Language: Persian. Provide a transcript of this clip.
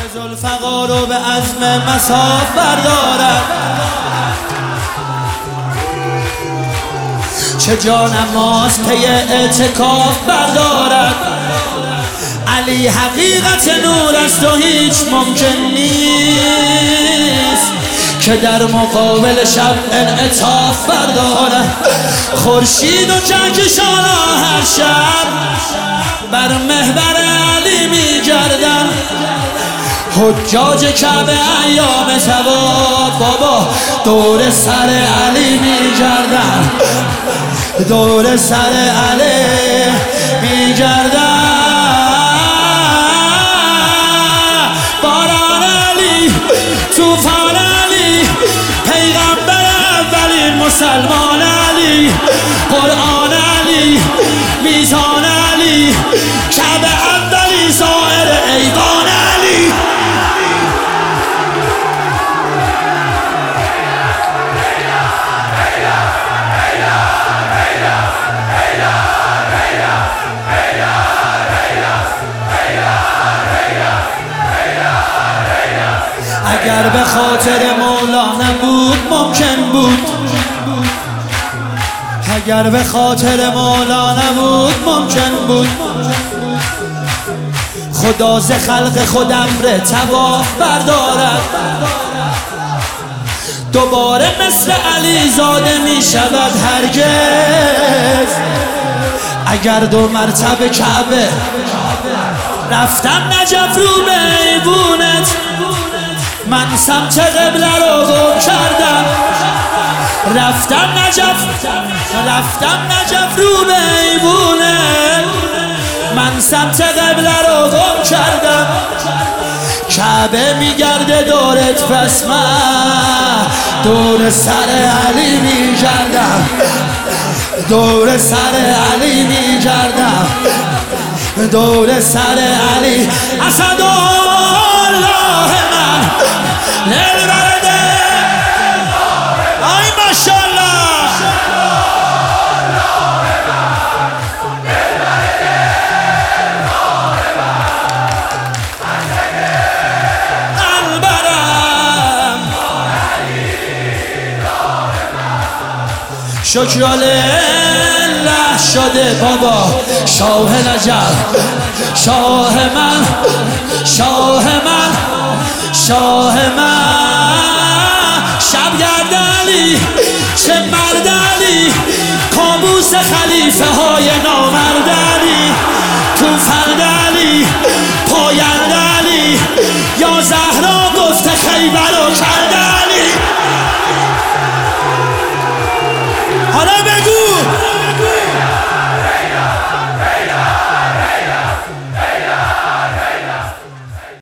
ذوالفقار رو به عزم مصاف بردارد، چه جانماز پی اعتکاف بردارد. علی حقیقت نور است و هیچ ممکن نیست که در مقابل شب انعطاف بردارد. خورشید و کهکشان‌ها هر شب بر محور علی می گردند، حجاج کعبه ایام طواف بابا دور سر علی می گردند، دور سر علی می گردند. باران علی، طوفان علی، پیغمبر اولین مسلمان علی، قرآن علی، میزان علی، کعبه اولی، سایر ایوان علی. اگر به خاطر مولا نبود ممکن بود، اگر به خاطر مولا نبود ممکن بود. خدا ز خلق خود امر طواف بردارد، دوباره مثل علی زاده می شود هرگز. اگر دو مرتبه کعبه رفتم نجف رو به ایوونت، من سمت قبله رو گم کردم. رفتم نجف رو به ایوونت، من سمت قبله رو گم کردم. کعبه میگرده دورت، پس من دور سر علی میگردم، دور سر علی میگردم، دور سر علی. اسدالله من نلبرده، آی ماشاءالله. شکر لله شده بابا شاه نجف، شاه من، شاه من، شاه من. شبگرد علی، چه مرد علی، کابوس خلیفه های نامرد علی، توفرد علی، پاینده علی، یا زهرا گفته خیبر و کرد